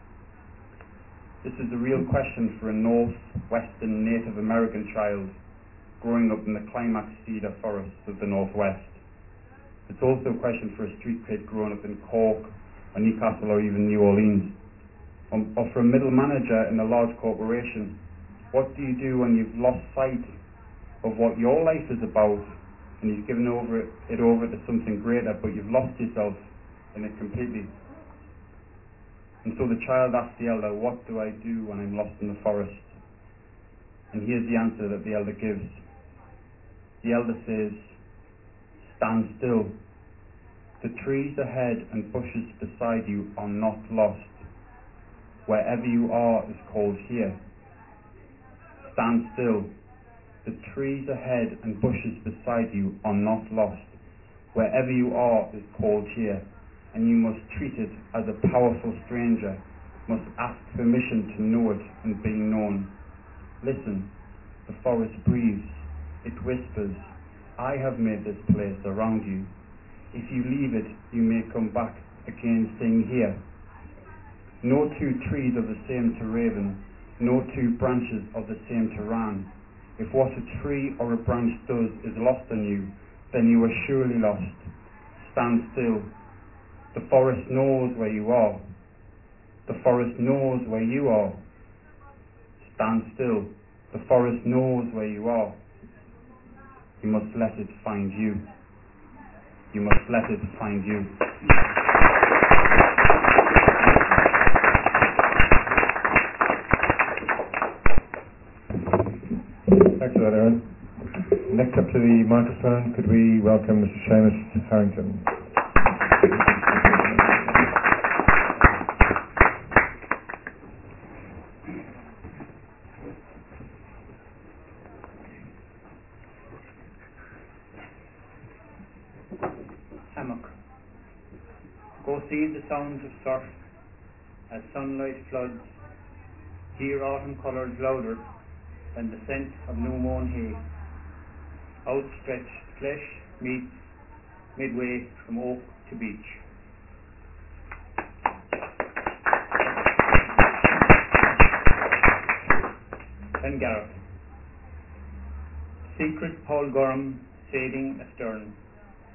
This is a real question for a northwestern Native American child growing up in the climax cedar forests of the Northwest. It's also a question for a street kid growing up in Cork or Newcastle or even New Orleans. Or for a middle manager in a large corporation. What do you do when you've lost sight of what your life is about and you've given it over to something greater, but you've lost yourself in it completely? And so the child asked the elder, "What do I do when I'm lost in the forest?" And here's the answer that the elder gives. The elder says, "Stand still. The trees ahead and bushes beside you are not lost. Wherever you are is called here. Stand still. The trees ahead and bushes beside you are not lost. Wherever you are is called here, and you must treat it as a powerful stranger, must ask permission to know it and be known. Listen, the forest breathes, it whispers, I have made this place around you. If you leave it, you may come back again saying here. No two trees are the same to Raven, no two branches are the same to Ran. If what a tree or a branch does is lost on you, then you are surely lost. Stand still. The forest knows where you are. The forest knows where you are. Stand still. The forest knows where you are. You must let it find you. You must let it find you." Thanks for that, Aaron. Next up to the microphone, could we welcome Mr. Seamus Harrington. Hammock. Go see the sounds of surf as sunlight floods. Hear autumn colours louder than the scent of new-mown hay. Outstretched flesh meets midway from oak to beach. Ben Garrett. Secret Paul Gorham sailing astern.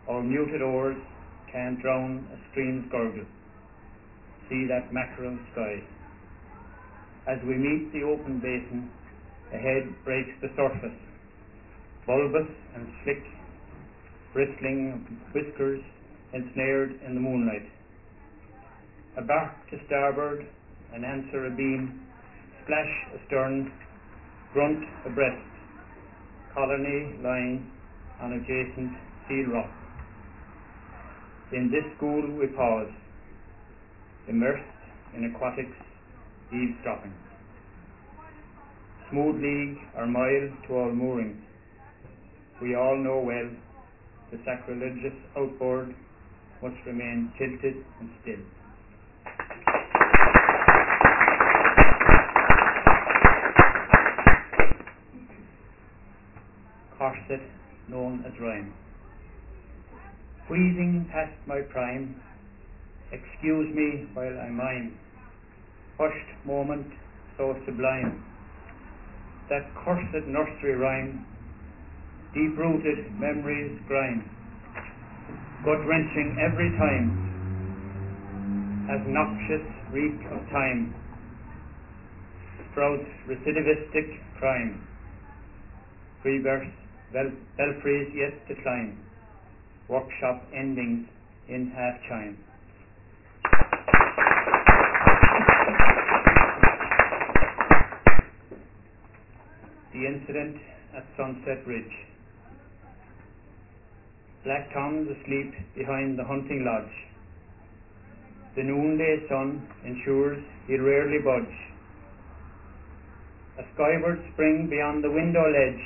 Our muted oars can't drown a stream's gurgle. See that mackerel sky. As we meet the open basin, ahead breaks the surface, bulbous and slick, bristling whiskers ensnared in the moonlight. A bark to starboard, an answer abeam, splash astern, grunt abreast, colony lying on adjacent seal rock. In this school we pause, immersed in aquatics, eavesdropping. Smooth league or mile to our moorings. We all know well the sacrilegious outboard must remain tilted and still. Corset known as rhyme. Wheezing past my prime, excuse me while I mime. Hushed moment so sublime, that cursed nursery rhyme, deep-rooted memories grime, gut-wrenching every time, as noxious reek of time, sprouts recidivistic crime, free verse, belfries yet to climb, workshop endings in half-chime. The incident at Sunset Ridge. Black Tom's asleep behind the hunting lodge. The noonday sun ensures he'll rarely budge. A skyward spring beyond the window ledge.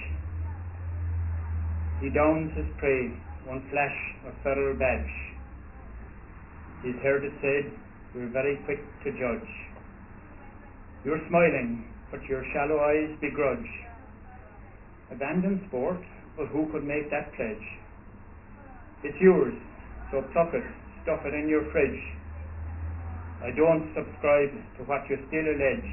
He downs his prey, one flash of feral badge. He's heard it said, we're very quick to judge. You're smiling, but your shallow eyes begrudge. Abandon sport, but who could make that pledge? It's yours, so pluck it, stuff it in your fridge. I don't subscribe to what you still allege.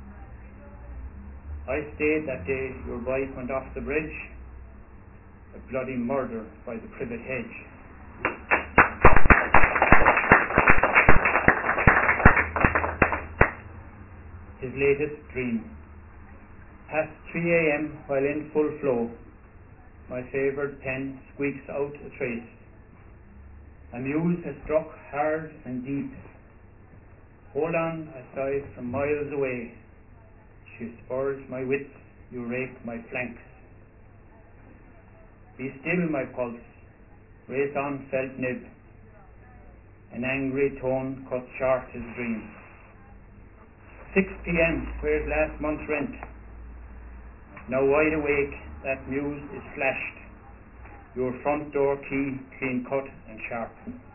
I stayed that day your wife went off the bridge, a bloody murder by the privet hedge. His latest dream. Past 3 a.m. while in full flow, my favoured pen squeaks out a trace. A muse has struck hard and deep. Hold on, I sigh from miles away. She spurs my wits, you rake my flanks. Be still, my pulse, race on felt nib. An angry tone cuts short his dream. 6 p.m., where's last month's rent? Now wide awake, that muse is flashed. Your front door key clean cut and sharp.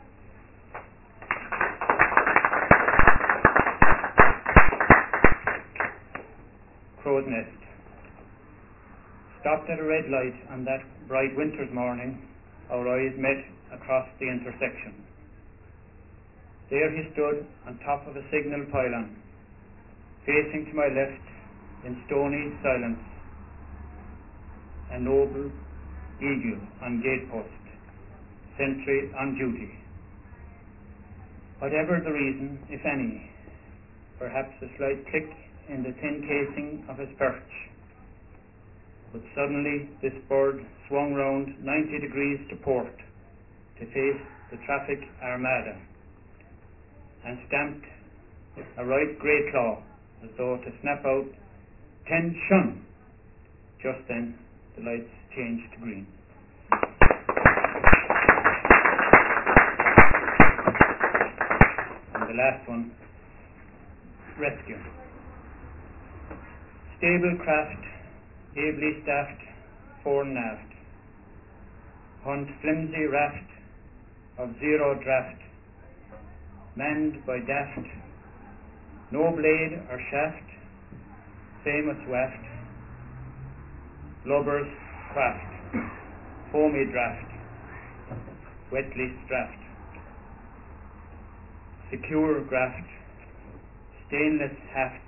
Crow's Nest. Stopped at a red light on that bright winter's morning, our eyes met across the intersection. There he stood on top of a signal pylon, facing to my left in stony silence. A noble eagle on gatepost, sentry on duty. Whatever the reason, if any, perhaps a slight click in the tin casing of his perch, but suddenly this bird swung round 90 degrees to port to face the traffic armada and stamped a right grey claw as though to snap out, "Tension!" Just then the lights changed to green. And the last one, rescue. Stable craft, ably staffed, fore and aft. Hunt flimsy raft of zero draft, manned by daft, no blade or shaft, famous waft. Lubber's craft, foamy draft, wetly strapped. Secure graft, stainless haft,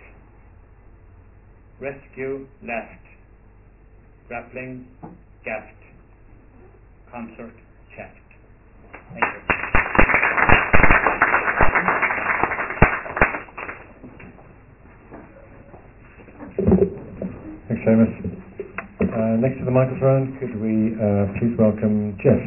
rescue laughed, grappling gaffed, concert chaffed. Thank you. Thanks, Seamus. Next to the microphone, could we please welcome Jeff?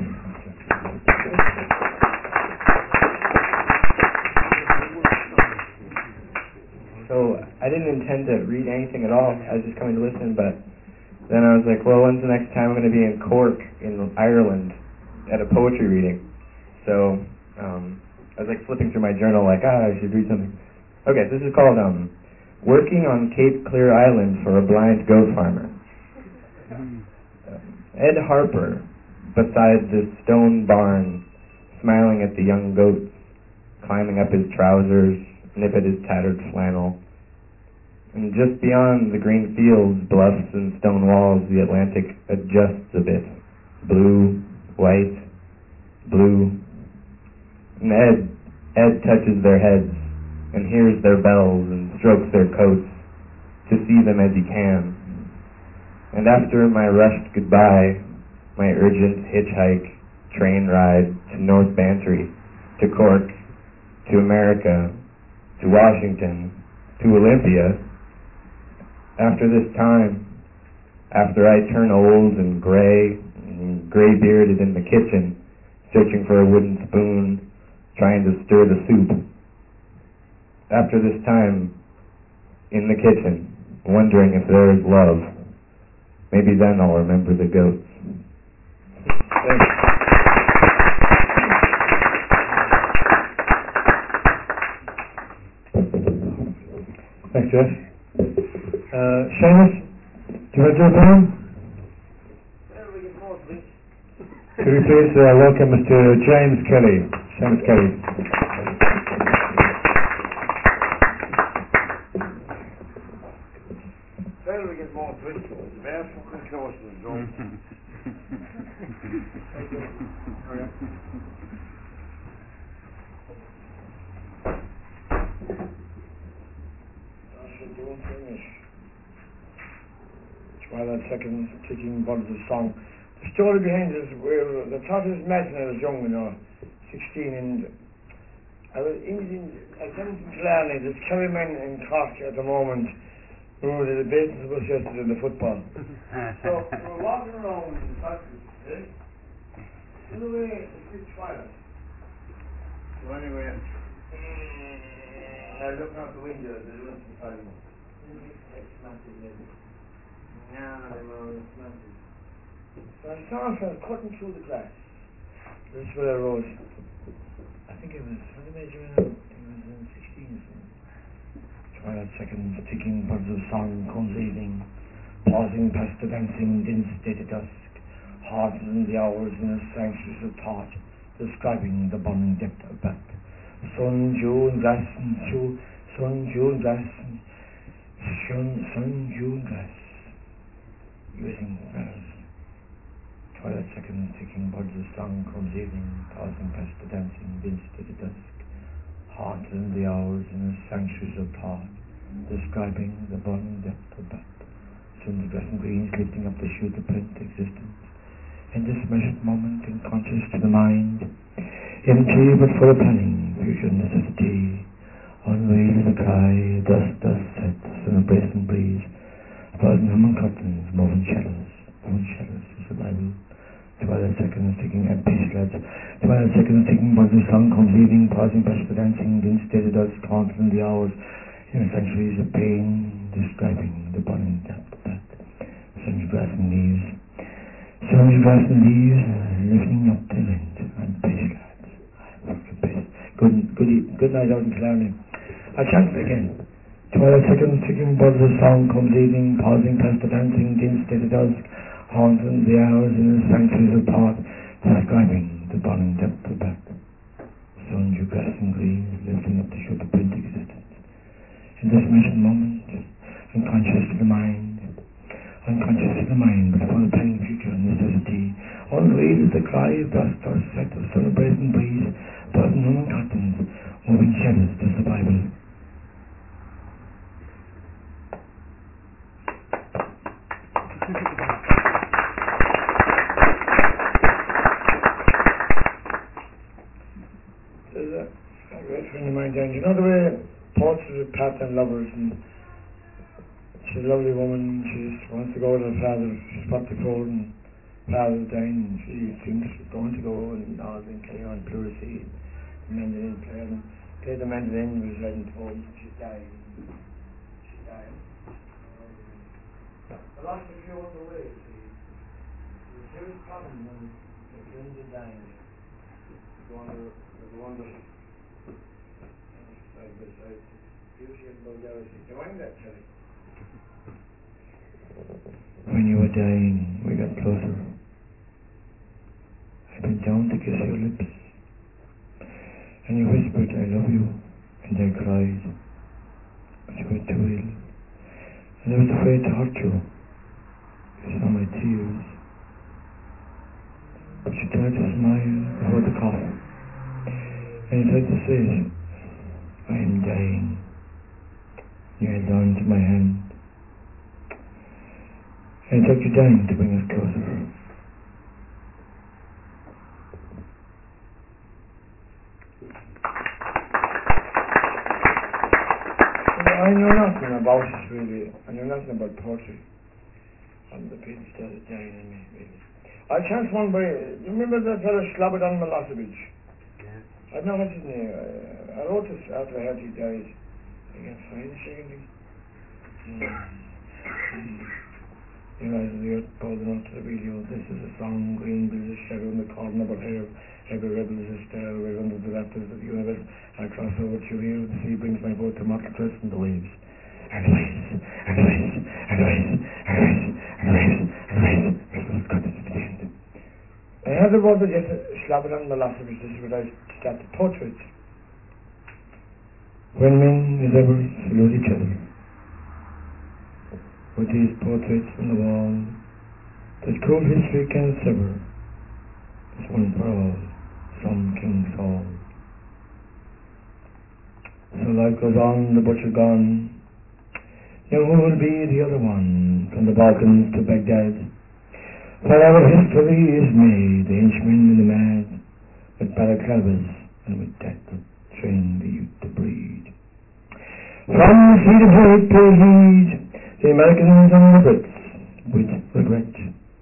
So I didn't intend to read anything at all. I was just coming to listen, but then I was like, well, when's the next time I'm going to be in Cork in Ireland at a poetry reading? So I was like flipping through my journal like, I should read something. Okay, this is called Working on Cape Clear Island for a Blind Goat Farmer. Ed Harper, beside the stone barn, smiling at the young goats, climbing up his trousers, nip at his tattered flannel. And just beyond the green fields, bluffs, and stone walls, the Atlantic adjusts a bit. Blue, white, blue. And Ed touches their heads, and hears their bells, and strokes their coats, to see them as he can. And after my rushed goodbye, my urgent hitchhike, train ride to North Bantry, to Cork, to America, to Washington, to Olympia, after this time, after I turn old and gray-bearded in the kitchen, searching for a wooden spoon, trying to stir the soup, after this time, in the kitchen, wondering if there is love, maybe then I'll remember the goats. Thanks. Thanks, Jeff. Seamus, do you want to do a poem? Could we please welcome Mr. James Kelly? Seamus Kelly. Well, we get more Bristol. It's very fucking close to the door. Twilight seconds, ticking buds of song. The story behind it is where the thought is mad when I was young, 16, and I was I came from Killarney. There's Kerryman in Cork at the moment. We were at the business bus yesterday in the football. So we were walking around in the country, in the way it's big twilight. So anyway, I looked out the window, there was some silence. So I saw myself cutting through the grass. This is where I wrote. I think it was, what did I do now? I think it was 16 or something. Twilight seconds, ticking buds of song comes evening, pausing past the dancing dim state of dusk, hardening the hours in a sanctuary of thought, describing the burning depth of back. Sun, dew, and grass, and dew, sun, dew, and grass, and sun, dew, and grass. Using grass. Twilight seconds, ticking buds of song comes evening, pausing past the dancing dim state of dusk, haunting the hours in a sanctuary of thought, describing the burning depth of back. Sun's grass and greens lifting up the shoot of print existence. In this measured moment, unconscious to the mind, empty but full of planning, future necessity, unreal the cry, dust sets, and a bracing breeze, about human curtains, moving shadows of survival. Twilight seconds ticking at pace lads. Twilight seconds ticking, buds of song comes evening, pausing past the dancing, dim state of dusk, haunting the hours in centuries of pain, describing the burning depth of that. Sun's grass and leaves, lifting up the wind, and pace lads. Good night out in Killarney. I chant it again. Twilight seconds ticking, buds of song comes evening, pausing past the dancing, dim state of dusk, haunting the hours in the sanctuaries of thought, describing the burning depth of back. Sun, dew, grass and green, lifting up the sugar print existence. In this measured moment, unconscious to the mind, but full of pending future necessity, unreal is the cry of dust or set of sun brazen breeze, buzzing human curtains, moving shadows to survival. friend of mine died. You know the way poets are part and lovers, and she's a lovely woman. She just wants to go with her father. She's 44 and father's dying, and she thinks she's going to go and all and carry on pleurisy, mandolin player, and play the mandolin, was writing poems, and she's dying. She's dying. I lost a few on the way, see. It was a serious problem when the friends are dying. The wonder side by side, beauty and vulgarity. Do you mind that, Terry? When you were dying, we got closer. I bent down to kiss your lips, and you whispered, I love you, and I cried, but you were too ill, and I was afraid to hurt you. You saw my tears, but you tried to smile before the cough, and you tried to say it, I am dying. You held on to my hand, and it took you dying to bring us closer. I know nothing about it really. I know nothing about poetry. And the people started dying in me really. I chanced one by, you remember that fellow Slobodan Milosevic? Yeah. I know what's his name. I wrote this after I heard he died. I can't find it secondly. You know, the earth called out to the video. This is a song, green is a shadow in the corner of our hair. Every rebel is a star, we're under the rafters of the universe. I cross over to you, the sea brings my boat to market dress and the waves. And the waves, and the waves, and the waves, and the waves, and the waves, and the waves. We've got it to the end. I had the word that Slobodan Milosevic, this is what I started portraits. When men as ever salute each other, with these portraits on the wall, that cruel history can sever, this one for all, some King's Hall. So life goes on, the butcher gone. Now who will be the other one, from the Balkans to Baghdad? Wherever history is made, the Henchmen and the mad, with balaclavas and with death train the youth to breed. From the seat of hate pay heed, the Americans and the Brits, with regret.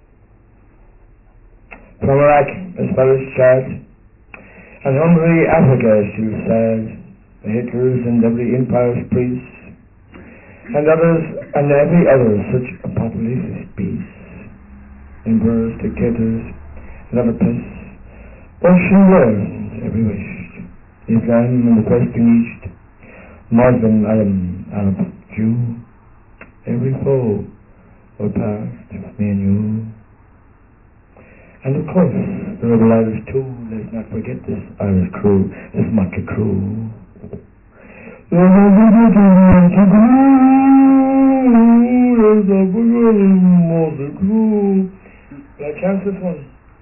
From Iraq as far as Chad, and Hungary, Africa still sad, the Hitlers and every empire's priest, and others and every other such apocalyptic beast, emperors, dictators, and other pests, ocean worms every wish, Islam and the West and East, Muslim, Arab, Jew, every foe were past, me and you. And of course, the rebel Irish too, let's not forget this Irish crew, this motley crew. Will I chance this one?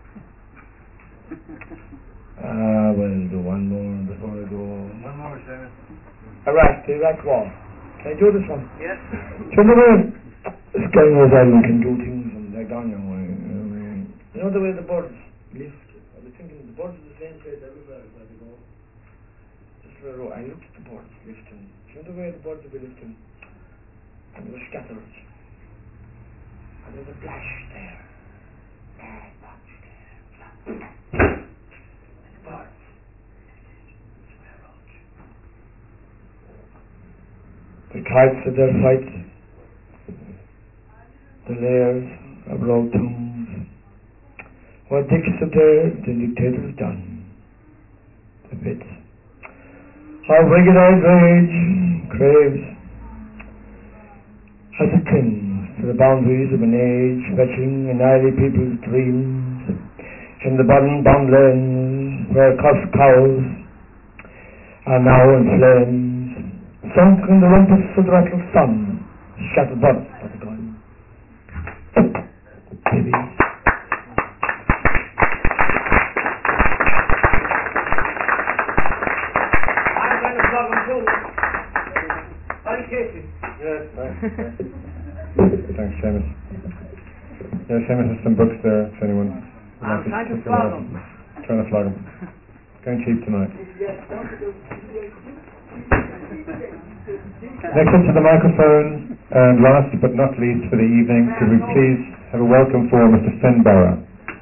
Well, do one more before I go. One more, Seamus. The Iraq War. Can I do this one? Yes. So the way Skyward Island can do things and they're gone your way. You know the way the birds lift? I was thinking the birds are the same place everywhere where they go. Just for a row. I looked at the birds lifting. You know the way the birds will be lifting? And they were scattered. And there's a flash there. There's a flash there. And the birds. The kites of their fight, the layers of road tombs, what dicks of their the dictators done, the bits of wicked-eyed rage craves as it clings to the boundaries of an age, fetching annihilate people's dreams in the bottom lands where cussed cows are now in flames. Sunk in the rumpus of the rattled sun, shattered buds of the gun. Baby. I'm going to plug them too. I'll kiss you. Yes, nice. Thanks, Seamus. Yeah, Seamus has some books there if anyone I'm wants trying to pick them flog up. them. Trying to flog them. Going cheap tonight. Next up to the microphone, and last but not least for the evening, could we please have a welcome for Mr. Finn Barra.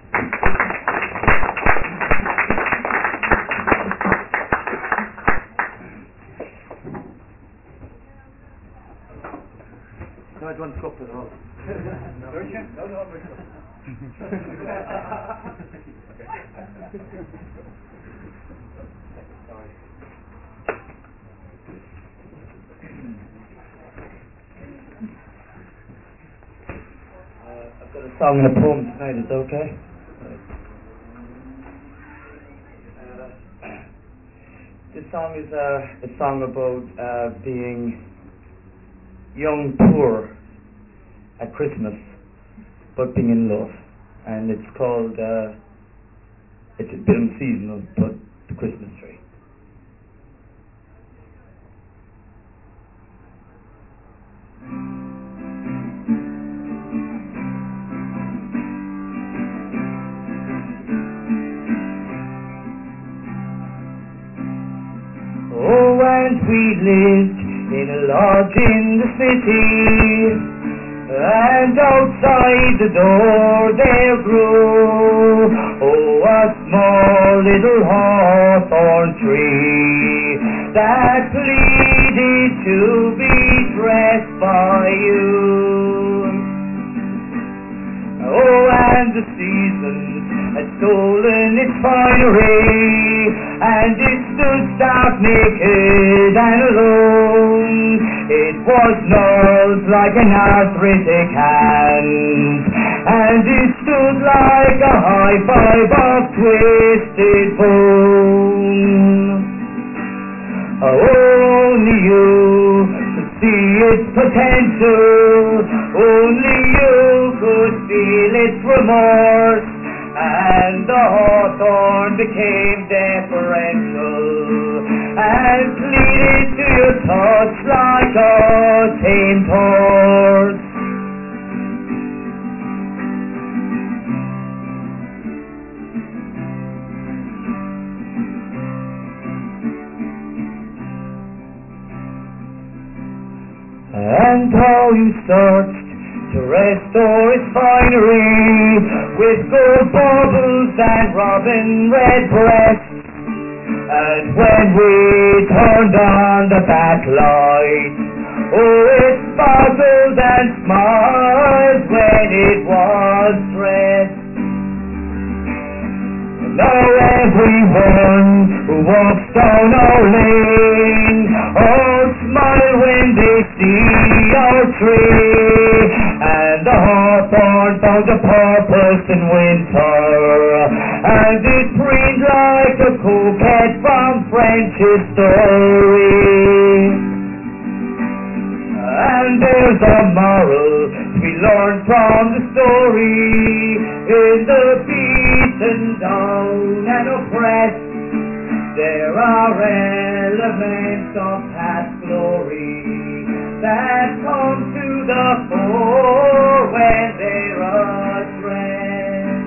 No, I don't cup at all. Don't you? No, no, I'm Sorry. I've got a song and a poem tonight, is that okay? This song is a song about being young, poor at Christmas, but being in love. And it's called, it's a bit unseasonal, but the Christmas tree. Oh, and we lived in a lodge in the city, and outside the door there grew, oh, a small little hawthorn tree that pleaded to be dressed by you. Oh, and the seasons had stolen its finery, and it stood stark naked and alone. It was gnawed like an arthritic hand, and it stood like a high five of twisted bone. Only you could see its potential, only you could feel its remorse, and the hawthorn became deferential and pleaded to your touch like a tamed horse. And how you searched to restore its finery with gold baubles and robin redbreasts. And when we turned on the backlight, oh, it sparkled and smiled when it was dressed. Now everyone who walks down our lane, all smile when they see our tree, and the hawthorn found a purpose in winter, and it preened like a coquette from French history. And there's a moral we learn from the story, in the beaten down and oppressed, there are elements of past glory that come to the fore when they're addressed.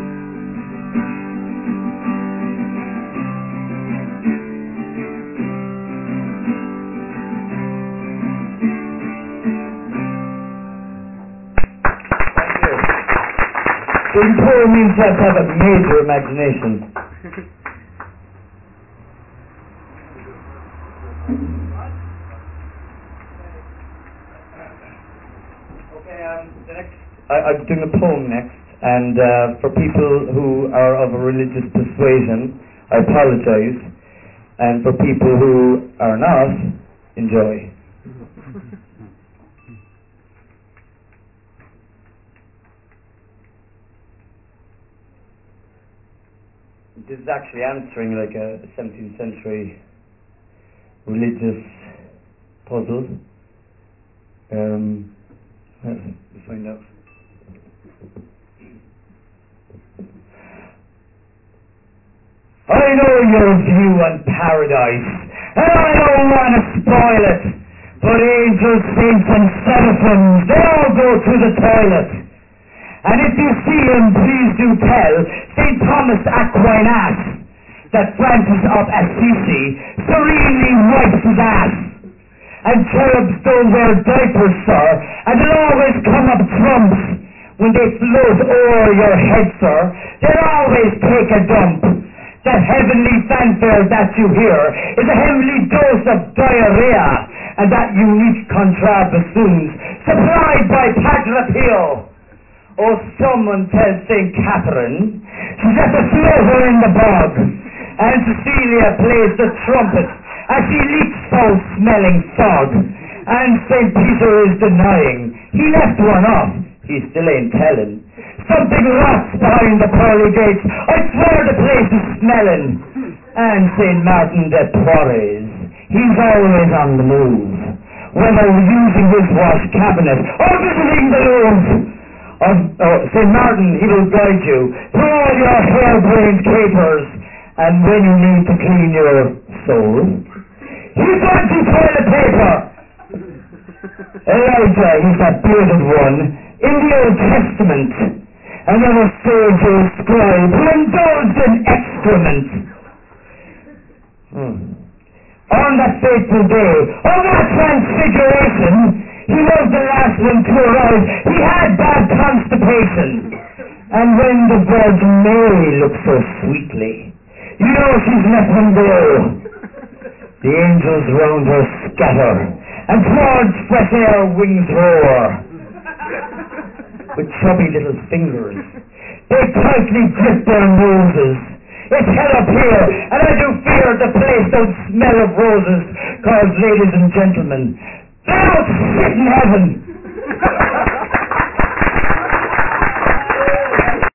Being poor means you have to have a major imagination. Okay, the next, I'm doing a poem next, and for people who are of a religious persuasion, I apologize, and for people who are not, enjoy. This is actually answering like a 17th century religious puzzle. Let's find out. I know your view on paradise, and I don't want to spoil it, but angels, saints, and seraphims, they all go to the toilet. And if you see him, please do tell St. Thomas Aquinas, that Francis of Assisi serenely wipes his ass. And cherubs don't wear diapers, sir, and they'll always come up trumps. When they float o'er your head, sir, they'll always take a dump. That heavenly fanfare that you hear is a heavenly dose of diarrhea, and that unique contrabassoons supplied by Padre Pio. Oh, someone tell St. Catherine she's at the slaughter in the bog, and Cecilia plays the trumpet as she leaks foul-smelling fog, and St. Peter is denying he left one off. He still ain't telling. Something rots behind the pearly gates. I swear the place is smelling. And St. Martin de Porres, he's always on the move, whether using his wash cabinet or visiting the Louvre. St. Martin, he will guide you through all your hair-brained capers, and when you need to clean your soul, he's going to toilet paper. Elijah, he's that bearded one in the Old Testament, another sage or scribe who indulged in excrement. On that fateful day of that transfiguration, he was the last one to arrive. He had bad constipation. And when the Virgin Mary looks so sweetly, you know she's left him below. The angels round her scatter, and towards fresh air wings roar. With chubby little fingers, they tightly grip their noses. It's hell up here, and I do fear the place don't smell of roses, cause, ladies and gentlemen, they don't sit in heaven.